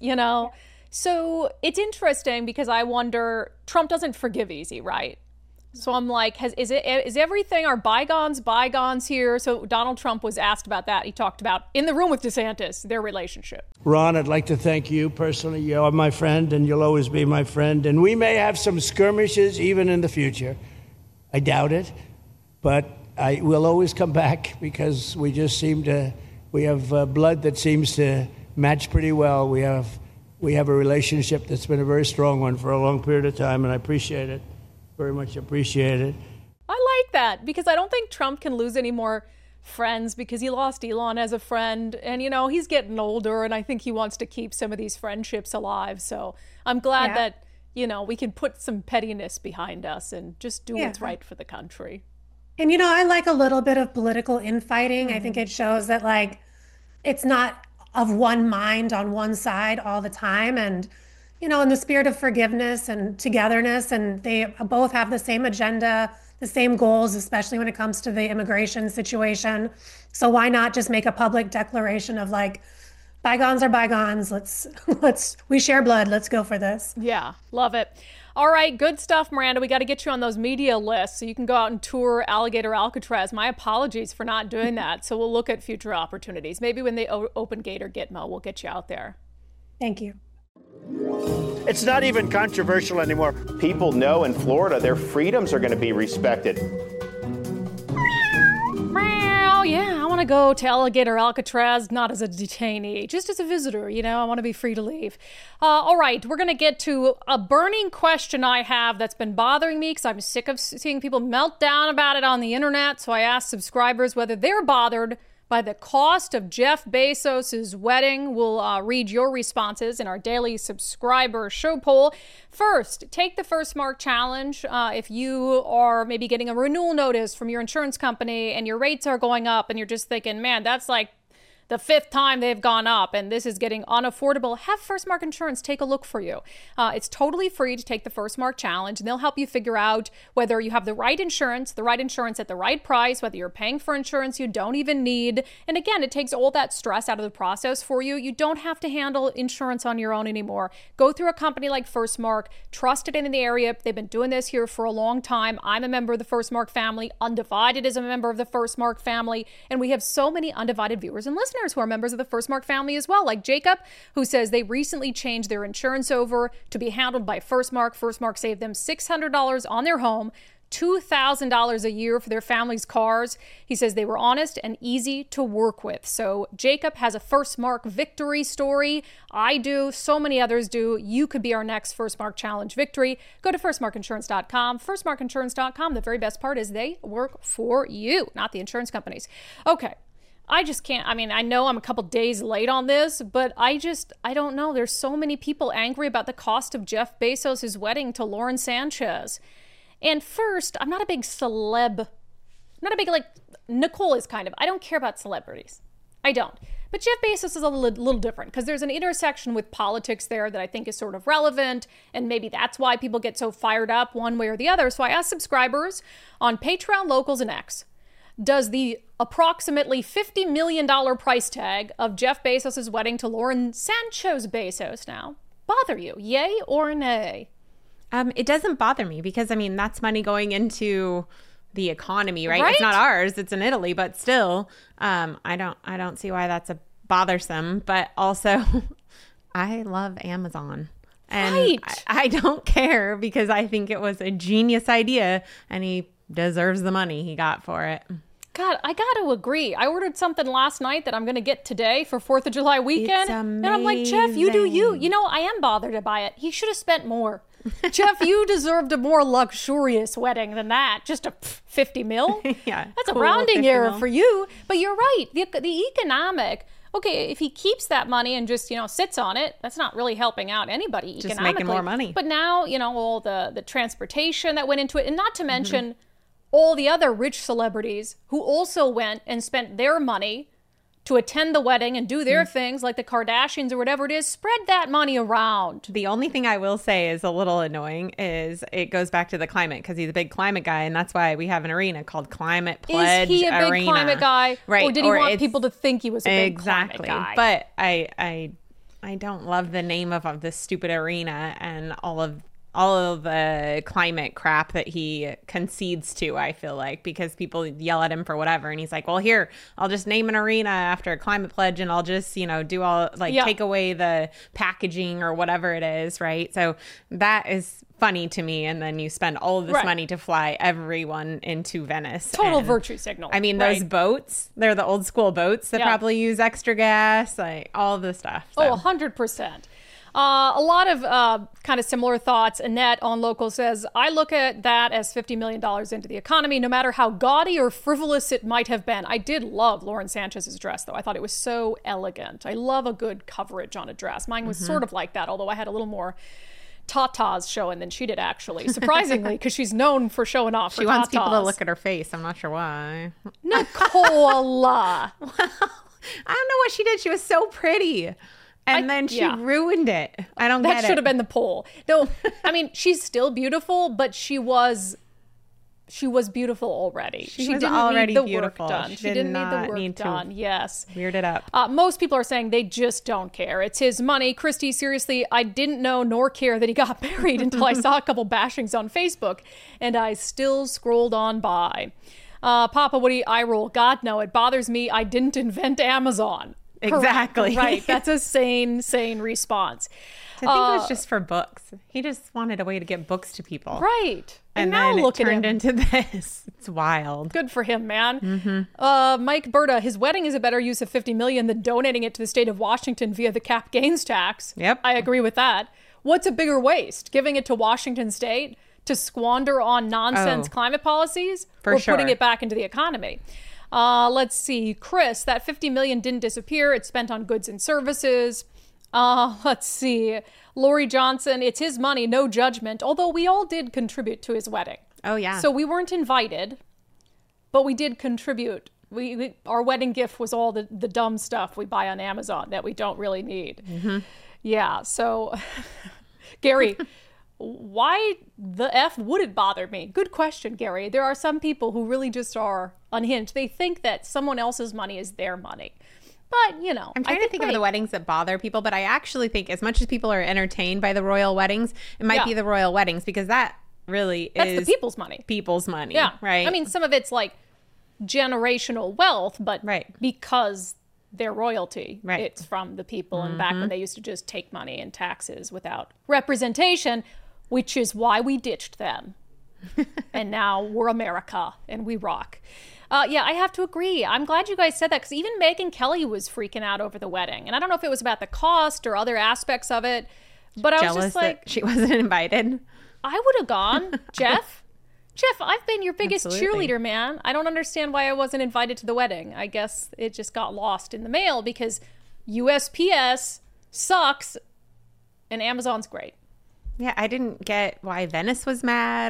So it's interesting because I wonder, Trump doesn't forgive easy, right? So I'm like, is everything, are bygones here? So Donald Trump was asked about that. He talked about, in the room with DeSantis, their relationship. Ron, I'd like to thank you personally. You're my friend and you'll always be my friend. And we may have some skirmishes even in the future. I doubt it, but I will always come back because we just we have blood that seems to match pretty well. We have a relationship that's been a very strong one for a long period of time, and I appreciate it. Very much appreciate it. I like that because I don't think Trump can lose any more friends because he lost Elon as a friend. And, he's getting older, and I think he wants to keep some of these friendships alive. So I'm glad that, we can put some pettiness behind us and just do what's right for the country. And, I like a little bit of political infighting. I think it shows that, it's not of one mind on one side all the time. And, in the spirit of forgiveness and togetherness, and they both have the same agenda, the same goals, especially when it comes to the immigration situation. So why not just make a public declaration of bygones are bygones. We share blood. Let's go for this. Yeah, love it. All right, good stuff, Miranda. We got to get you on those media lists so you can go out and tour Alligator Alcatraz. My apologies for not doing that. So we'll look at future opportunities. Maybe when they open Gator Gitmo, we'll get you out there. Thank you. It's not even controversial anymore. People know in Florida their freedoms are going to be respected. Yeah, I want to go to Alligator Alcatraz, not as a detainee, just as a visitor. I want to be free to leave. All right, we're going to get to a burning question I have that's been bothering me because I'm sick of seeing people melt down about it on the internet. So I asked subscribers whether they're bothered by the cost of Jeff Bezos' wedding. We'll read your responses in our daily subscriber show poll. First, take the First Mark Challenge. If you are maybe getting a renewal notice from your insurance company and your rates are going up and you're just thinking, man, that's like the fifth time they've gone up and this is getting unaffordable, have First Mark Insurance take a look for you. It's totally free to take the First Mark Challenge, and they'll help you figure out whether you have the right insurance at the right price, whether you're paying for insurance you don't even need. And again, it takes all that stress out of the process for you. You don't have to handle insurance on your own anymore. Go through a company like First Mark, trusted in the area. They've been doing this here for a long time. I'm a member of the First Mark family. Undivided is a member of the First Mark family. And we have so many Undivided viewers and listeners who are members of the First Mark family as well, like Jacob, who says they recently changed their insurance over to be handled by First Mark. First Mark saved them $600 on their home, $2,000 a year for their family's cars. He says they were honest and easy to work with. So Jacob has a First Mark victory story. I do. So many others do. You could be our next First Mark Challenge victory. Go to firstmarkinsurance.com. Firstmarkinsurance.com. The very best part is they work for you, not the insurance companies. Okay. I just can't. I know I'm a couple days late on this, but I don't know. There's so many people angry about the cost of Jeff Bezos' wedding to Lauren Sanchez. And first, I'm not a big celeb. Nicole is kind of. I don't care about celebrities. I don't. But Jeff Bezos is a little different because there's an intersection with politics there that I think is sort of relevant. And maybe that's why people get so fired up one way or the other. So I asked subscribers on Patreon, Locals, and X, does the approximately $50 million price tag of Jeff Bezos' wedding to Lauren Sanchez Bezos now bother you? Yay or nay? It doesn't bother me because, that's money going into the economy, right? It's not ours. It's in Italy, but still, I don't see why that's a bothersome. But also, I love Amazon. And I don't care because I think it was a genius idea and he deserves the money he got for it. God, I got to agree. I ordered something last night that I'm going to get today for 4th of July weekend. It's amazing. And I'm like, Jeff, you do you. I am bothered by it. He should have spent more. Jeff, you deserved a more luxurious wedding than that. Just a 50 mil? Yeah. That's cool, a rounding error 50 for you. But you're right. The economic, okay, if he keeps that money and just, sits on it, that's not really helping out anybody economically. Just making more money. But now, all the transportation that went into it, and not to mention all the other rich celebrities who also went and spent their money to attend the wedding and do their things like the Kardashians or whatever it is, spread that money around. The only thing I will say is a little annoying is it goes back to the climate, because he's a big climate guy, and that's why we have an arena called Climate Pledge Arena. Is he a big climate guy? Right. Or did he want people to think he was a big exactly. climate guy? But I don't love the name of this stupid arena and all of the climate crap that he concedes to, I feel like, because people yell at him for whatever. And he's like, well, here, I'll just name an arena after a climate pledge, and I'll just, do all, take away the packaging or whatever it is, right? So that is funny to me. And then you spend all of this money to fly everyone into Venice. Total virtue signal. I mean, those boats, they're the old school boats that probably use extra gas, like all of the stuff. So. Oh, 100%. A lot of kind of similar thoughts. Annette on Local says, I look at that as $50 million into the economy, no matter how gaudy or frivolous it might have been. I did love Lauren Sanchez's dress, though. I thought it was so elegant. I love a good coverage on a dress. Mine was sort of like that, although I had a little more tatas showing than she did, actually. Surprisingly, because she's known for showing off. She wants people to look at her face. I'm not sure why. Nicola. Well, I don't know what she did. She was so pretty. And then she ruined it. I don't get it. That should have been the poll. No, I mean, she's still beautiful, but she was beautiful already. She was already need the beautiful. Work done. She didn't need the work done. Yes. Weird it up. Most people are saying they just don't care. It's his money. Christy, seriously, I didn't know nor care that he got married until I saw a couple bashings on Facebook, and I still scrolled on by. Papa Woody, eye roll. God, no, it bothers me. I didn't invent Amazon. Exactly. Right. That's a sane response. I think it was just for books. He just wanted a way to get books to people. Right. And now then look it turned at him. into this. It's wild. Good for him, man. Mike Berta, his wedding is a better use of $50 million than donating it to the state of Washington via the cap gains tax. Yep. I agree with that. What's a bigger waste? Giving it to Washington state to squander on nonsense climate policies? Or putting it back into the economy? Let's see. Chris, that $50 million didn't disappear. It's spent on goods and services. Let's see. Lori Johnson, it's his money, no judgment. Although we all did contribute to his wedding. Oh, yeah. So we weren't invited, but we did contribute. Our wedding gift was all the dumb stuff we buy on Amazon that we don't really need. Yeah. So, Gary, why the F would it bother me? Good question, Gary. There are some people who really just are unhinged. They think that someone else's money is their money. But, I'm trying to think of the weddings that bother people, but I actually think as much as people are entertained by the royal weddings, it might be the royal weddings, because that really That's the people's money. People's money. Yeah. Right. I mean, some of it's like generational wealth, but because they're royalty, it's from the people. And back when they used to just take money and taxes without representation, which is why we ditched them. And now we're America and we rock. Yeah, I have to agree. I'm glad you guys said that, because even Megyn Kelly was freaking out over the wedding. And I don't know if it was about the cost or other aspects of it, but I was just like, she wasn't invited. I would have gone. Jeff, I've been your biggest cheerleader, man. I don't understand why I wasn't invited to the wedding. I guess it just got lost in the mail because USPS sucks and Amazon's great. Yeah, I didn't get why Venice was mad.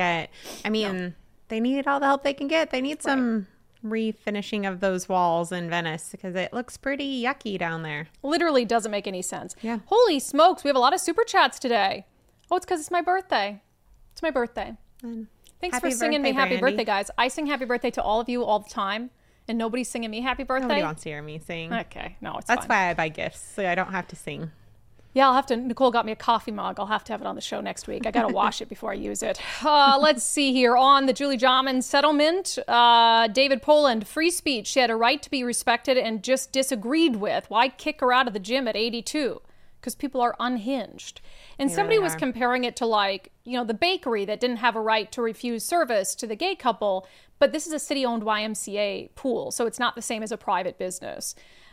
They need all the help they can get. They need some refinishing of those walls in Venice because it looks pretty yucky down there. Literally doesn't make any sense. Yeah. Holy smokes, we have a lot of super chats today. Oh, it's because it's my birthday. It's my birthday. Thanks for singing me happy birthday, guys. I sing happy birthday to all of you all the time, and nobody's singing me happy birthday. Nobody wants to hear me sing. Okay, no, That's fine. Why I buy gifts, so I don't have to sing. Yeah, I'll have to. Nicole got me a coffee mug. I'll have to have it on the show next week. I got to wash it before I use it. Let's see here. On the Julie Jahman settlement, David Poland, free speech. She had a right to be respected and just disagreed with. Why kick her out of the gym at 82? Because people are unhinged. And somebody was comparing it to the bakery that didn't have a right to refuse service to the gay couple. But this is a city-owned YMCA pool, so it's not the same as a private business.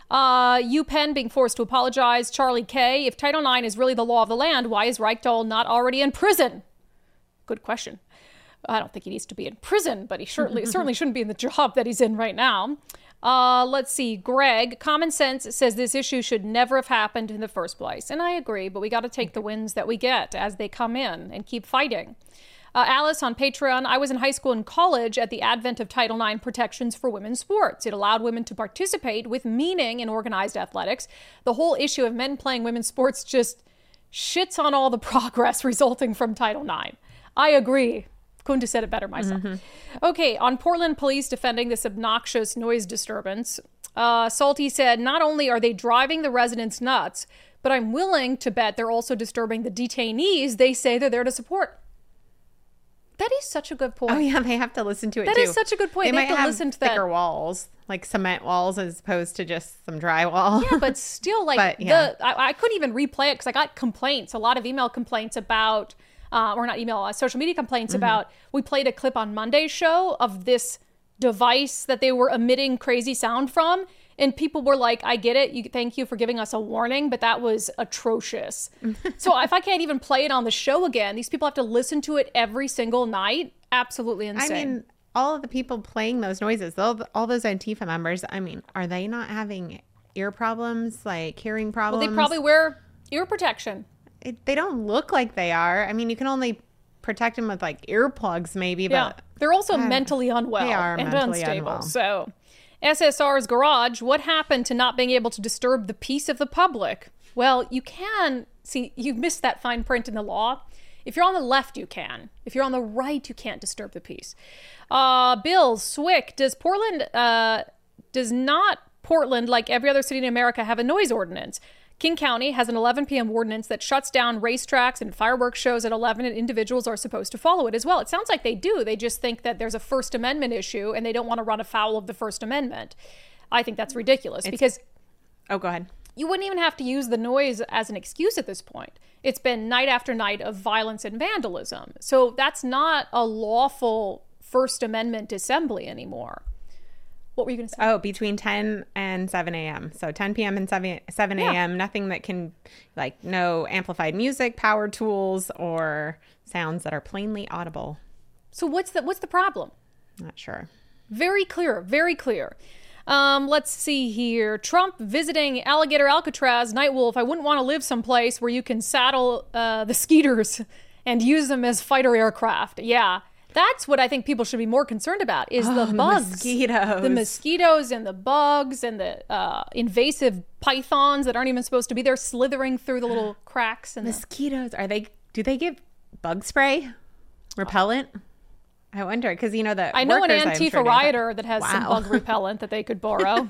UPenn being forced to apologize. Charlie K. If Title IX is really the law of the land, why is Reichdahl not already in prison? Good question. I don't think he needs to be in prison, but he certainly shouldn't be in the job that he's in right now. Let's see. Greg, common sense says this issue should never have happened in the first place. And I agree, but we got to take the wins that we get as they come in and keep fighting. Alice on Patreon, I was in high school and college at the advent of Title IX protections for women's sports. It allowed women to participate with meaning in organized athletics. The whole issue of men playing women's sports just shits on all the progress resulting from Title IX. I agree. Couldn't have said it better myself. Okay, on Portland police defending this obnoxious noise disturbance, Salty said, not only are they driving the residents nuts, but I'm willing to bet they're also disturbing the detainees they say they're there to support. That is such a good point. Oh, yeah, they have to listen to it, That too. is such a good point. They have might to listen to that. thicker walls, like cement walls, as opposed to just some drywall. Yeah, but still, like, I couldn't even replay it because I got complaints, a lot of email complaints about, or not email, social media complaints about, we played a clip on Monday's show of this device that they were emitting crazy sound from. And people were like, I get it. Thank you for giving us a warning, but that was atrocious. So if I can't even play it on the show again, these people have to listen to it every single night. Absolutely insane. I mean, all of the people playing those noises, all those Antifa members, I mean, are they not having ear problems, like hearing problems? Well, they probably wear ear protection. They don't look like they are. I mean, you can only protect them with like earplugs maybe, but they're also mentally unwell. They are and mentally unstable. unwell. So SSR's Garage, what happened to not being able to disturb the peace of the public? Well, you can. See, you missed that fine print in the law. If you're on the left, you can. If you're on the right, you can't disturb the peace. Bill Swick, does not Portland, like every other city in America, have a noise ordinance? King County has an 11 p.m. ordinance that shuts down racetracks and fireworks shows at 11, and individuals are supposed to follow it as well. It sounds like they do. They just think that there's a First Amendment issue and they don't want to run afoul of the First Amendment. I think that's ridiculous because... Oh, go ahead. You wouldn't even have to use the noise as an excuse at this point. It's been night after night of violence and vandalism. So that's not a lawful First Amendment assembly anymore. What were you going to say? Oh, between 10 and 7 a.m. So 10 p.m. and 7 a.m., nothing that can, like, no amplified music, power tools, or sounds that are plainly audible. So what's the problem? Not sure. Very clear, very clear. Let's see here. Trump visiting Alligator Alcatraz. Nightwolf, I wouldn't want to live someplace where you can saddle the skeeters and use them as fighter aircraft. Yeah. That's what I think people should be more concerned about is the bugs. Mosquitoes. The mosquitoes and the bugs and the invasive pythons that aren't even supposed to be there slithering through the little cracks. And mosquitoes, do they give bug spray? Repellent? I wonder, because, you know, I know an Antifa rioter that has some bug repellent that they could borrow.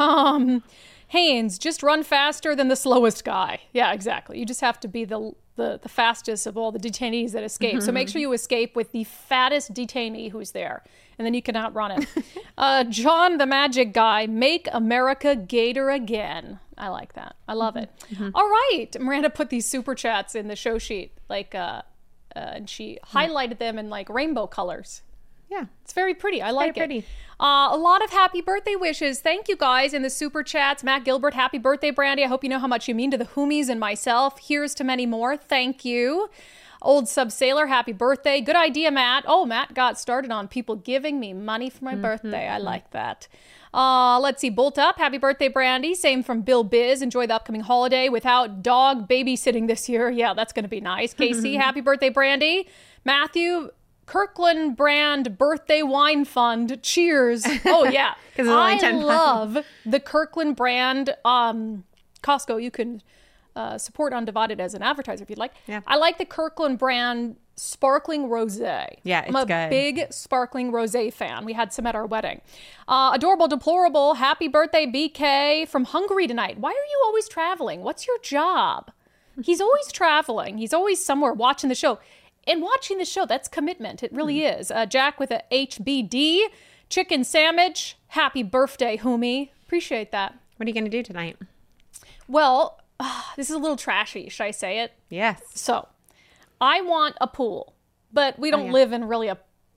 Haynes, just run faster than the slowest guy. Yeah, exactly. You just have to be the fastest of all the detainees that escape. So make sure you escape with the fattest detainee who's there, and then you can outrun it. John the Magic Guy, make America Gator again. I like that. I love it. All right. Miranda put these super chats in the show sheet, like, and she highlighted them in like rainbow colors. Yeah. It's very pretty. I like it. Pretty. A lot of happy birthday wishes. Thank you guys in the super chats. Matt Gilbert, happy birthday, Brandy. I hope you know how much you mean to the Hoomies and myself. Here's to many more. Thank you. Old Sub Sailor, happy birthday. Good idea, Matt. Oh, Matt got started on people giving me money for my birthday. I like that. Let's see. Bolt Up, happy birthday, Brandy. Same from Bill Biz. Enjoy the upcoming holiday without dog babysitting this year. Yeah, that's going to be nice. Casey, happy birthday, Brandy. Matthew, Kirkland brand birthday wine fund. Cheers. Oh, yeah. I love the Kirkland brand. Costco, you can support Undivided as an advertiser if you'd like. Yeah. I like the Kirkland brand sparkling rosé. Yeah, it's I'm a good. big sparkling rosé fan. We had some at our wedding. Adorable Deplorable, happy birthday, BK, from Hungary tonight. Why are you always traveling? What's your job? He's always traveling. He's always somewhere watching the show. And watching the show, that's commitment. It really is. Jack with a HBD. Chicken sandwich. Happy birthday, homie. Appreciate that. What are you going to do tonight? Well, this is a little trashy. Should I say it? Yes. So, I want a pool. But we don't live in really a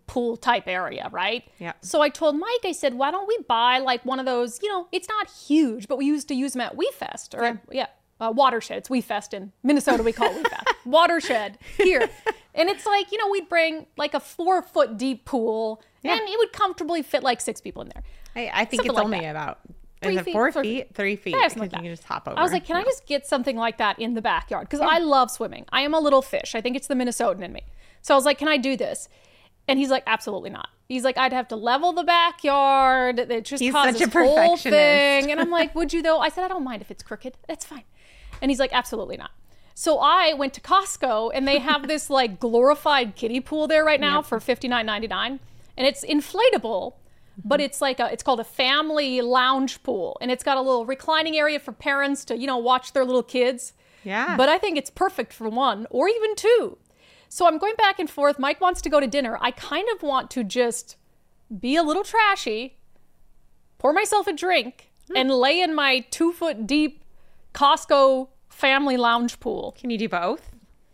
pool type area, right? Yeah. So I told Mike, I said, why don't we buy like one of those, it's not huge, but we used to use them at WeFest or Watershed. It's WeFest in Minnesota. We call it WeFest. Watershed here. And it's like, we'd bring like a 4-foot deep pool and it would comfortably fit like 6 people in there. I think it's only about 3 feet. 4 feet? 3 feet. Yeah, like you can just hop over. I was like, can I just get something like that in the backyard? Because I love swimming. I am a little fish. I think it's the Minnesotan in me. So I was like, can I do this? And he's like, absolutely not. He's like, I'd have to level the backyard. It just causes such a whole perfectionist. thing. And I'm like, would you though? I said, I don't mind if it's crooked. That's fine. And he's like, absolutely not. So I went to Costco and they have this like glorified kiddie pool there right now for $59.99. And it's inflatable, but it's like it's called a family lounge pool. And it's got a little reclining area for parents to, watch their little kids. Yeah. But I think it's perfect for 1 or even 2. So I'm going back and forth. Mike wants to go to dinner. I kind of want to just be a little trashy, pour myself a drink, and lay in my 2-foot deep Costco family lounge pool. Can you do both?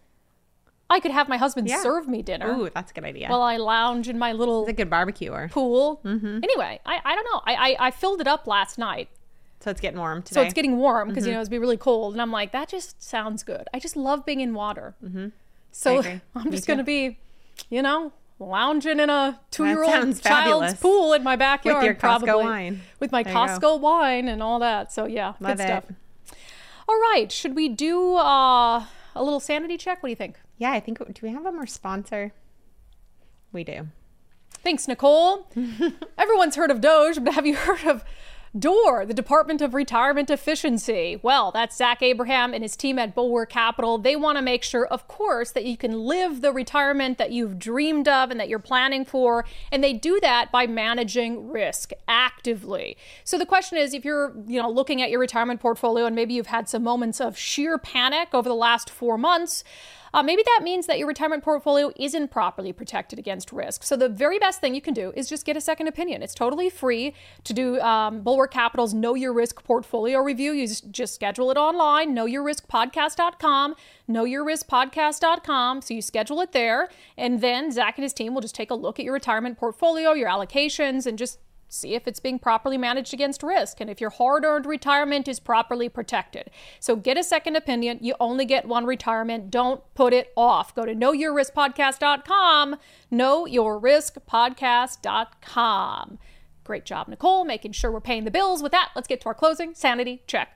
I could have my husband serve me dinner. Ooh, that's a good idea. While I lounge in my little it's a good barbecuer pool. Anyway, I don't know. I filled it up last night. So it's getting warm today. So it's getting warm because, it's be really cold. And I'm like, that just sounds good. I just love being in water. So I'm just going to be, lounging in a 2-year-old child's pool in my backyard. With your Costco probably, wine. With my Costco wine and all that. So yeah, love good stuff. All right. Should we do a little sanity check? What do you think? Yeah, I think, do we have a more sponsor? We do. Thanks, Nicole. Everyone's heard of Doge, but have you heard of DORE, the Department of Retirement Efficiency? Well, that's Zach Abraham and his team at Bulwark Capital. They want to make sure, of course, that you can live the retirement that you've dreamed of and that you're planning for. And they do that by managing risk actively. So the question is, if you're, looking at your retirement portfolio and maybe you've had some moments of sheer panic over the last 4 months, maybe that means that your retirement portfolio isn't properly protected against risk. So the very best thing you can do is just get a second opinion. It's totally free to do Bulwark Capital's Know Your Risk Portfolio Review. You just schedule it online, knowyourriskpodcast.com, knowyourriskpodcast.com. So you schedule it there, and then Zach and his team will just take a look at your retirement portfolio, your allocations, and just see if it's being properly managed against risk and if your hard-earned retirement is properly protected. So get a second opinion. You only get one retirement. Don't put it off. Go to knowyourriskpodcast.com, knowyourriskpodcast.com. Great job, Nicole, making sure we're paying the bills. With that, let's get to our closing sanity check.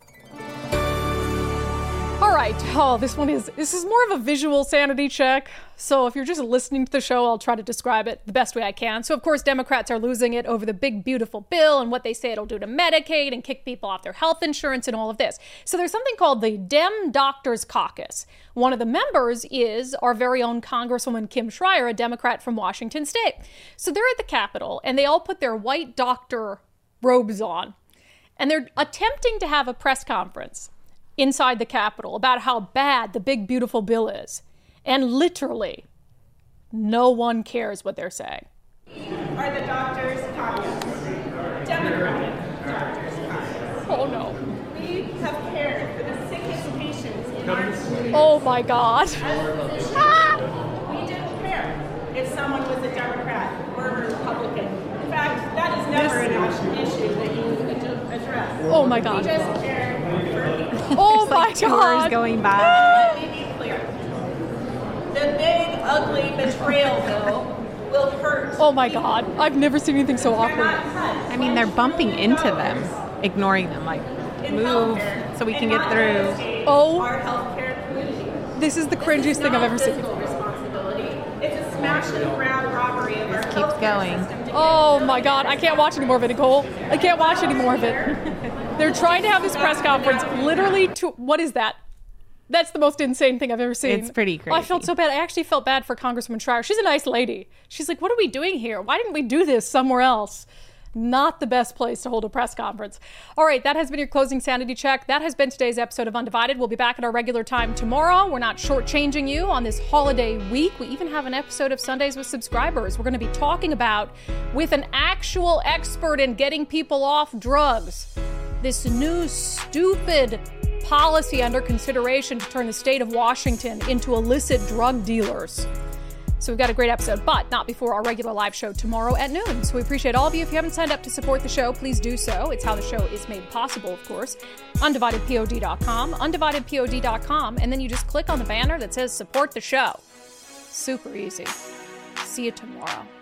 All right. This is more of a visual sanity check. So if you're just listening to the show, I'll try to describe it the best way I can. So of course, Democrats are losing it over the big, beautiful bill and what they say it'll do to Medicaid and kick people off their health insurance and all of this. So there's something called the Dem Doctors Caucus. One of the members is our very own Congresswoman Kim Schreier, a Democrat from Washington State. So they're at the Capitol and they all put their white doctor robes on and they're attempting to have a press conference inside the Capitol about how bad the big, beautiful bill is. And literally, no one cares what they're saying. Are the doctors caucus, Democratic doctors caucus. Oh no. We have cared for the sickest patients in our community. Oh my God. We didn't care if someone was a Democrat or a Republican. In fact, that is never an issue that you address. Oh my God. We just care for people. Oh my God. Going by. Let me be clear. The big, ugly betrayal bill will hurt. Oh my God. I've never seen anything so awkward. I mean, they're bumping into them, ignoring them, like, move so we can get through. Oh, our healthcare community. This is the cringiest thing I've ever seen. It's a smash and grab robbery of our keeps going. Oh my God. I can't watch any more of it, Nicole. I can't watch any more of it. They're trying to have this press conference literally to, what is that? That's the most insane thing I've ever seen. It's pretty crazy. I felt so bad. I actually felt bad for Congresswoman Schreier. She's a nice lady. She's like, what are we doing here? Why didn't we do this somewhere else? Not the best place to hold a press conference. All right, that has been your closing sanity check. That has been today's episode of Undivided. We'll be back at our regular time tomorrow. We're not shortchanging you on this holiday week. We even have an episode of Sundays with Subscribers. We're going to be talking about, with an actual expert in getting people off drugs, this new stupid policy under consideration to turn the state of Washington into illicit drug dealers. So we've got a great episode, but not before our regular live show tomorrow at noon. So we appreciate all of you. If you haven't signed up to support the show, please do so. It's how the show is made possible, of course. UndividedPOD.com, UndividedPOD.com, and then you just click on the banner that says support the show. Super easy. See you tomorrow.